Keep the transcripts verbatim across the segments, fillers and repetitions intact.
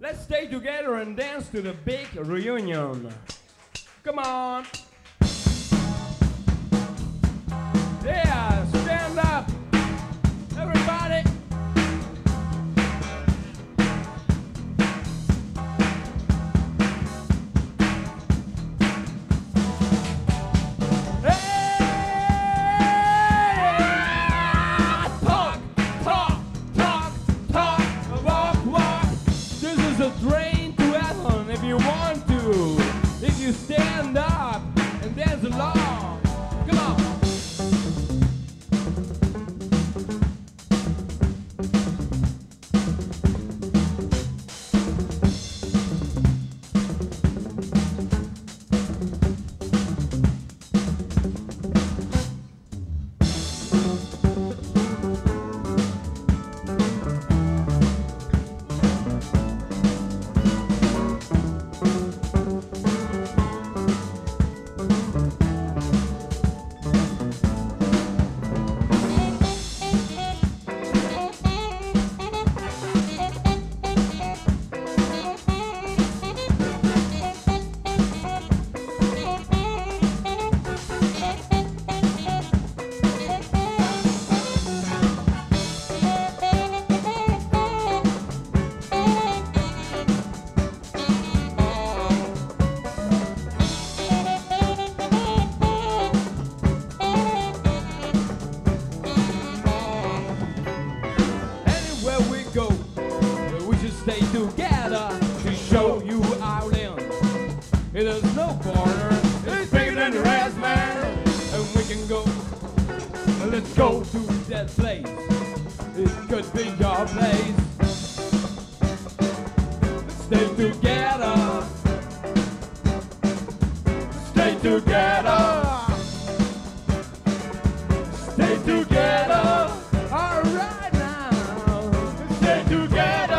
Let's stay together and dance to the big reunion. Come on. Yeah, stand up. Everybody. Train to heaven if you want to, if you stand up and dance along. Come on. Stay together to show you our land. It has no border, it's bigger than the rest, man. And we can go, let's go to that place. It could be your place. Stay together. Stay together. Stay together. All right now. Stay together.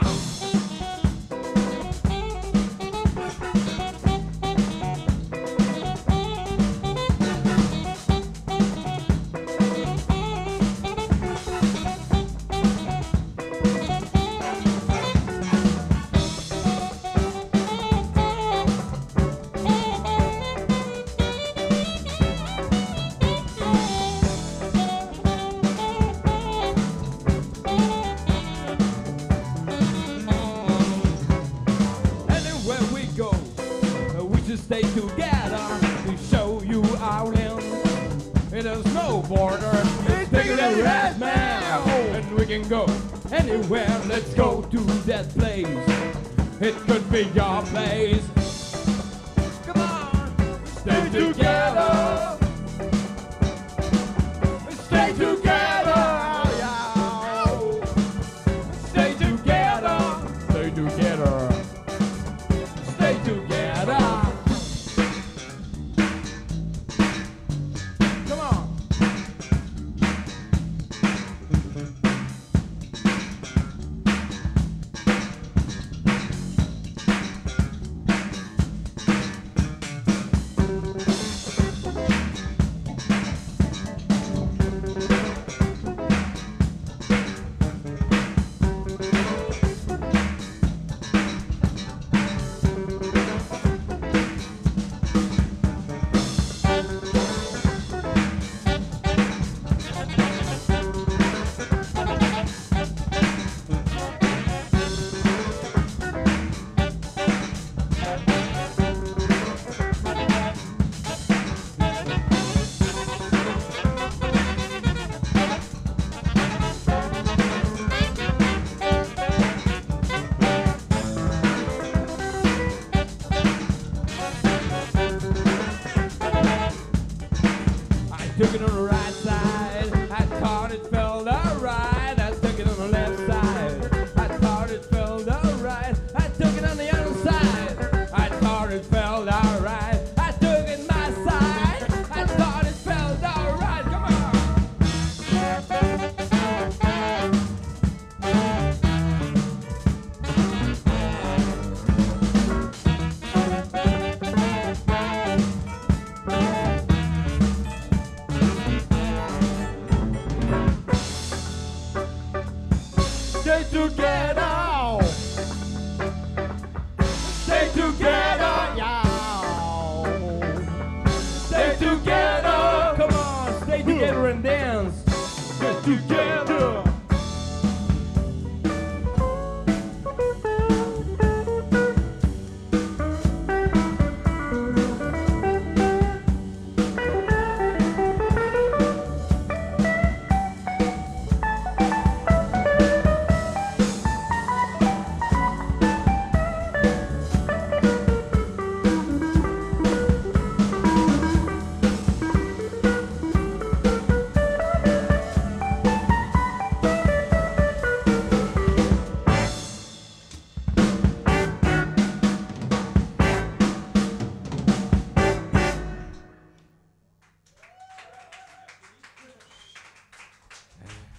Stay together to show you our land. It has no border, it's bigger than the rest, man. And we can go anywhere, let's go to that place. It could be your place. Come on, stay together.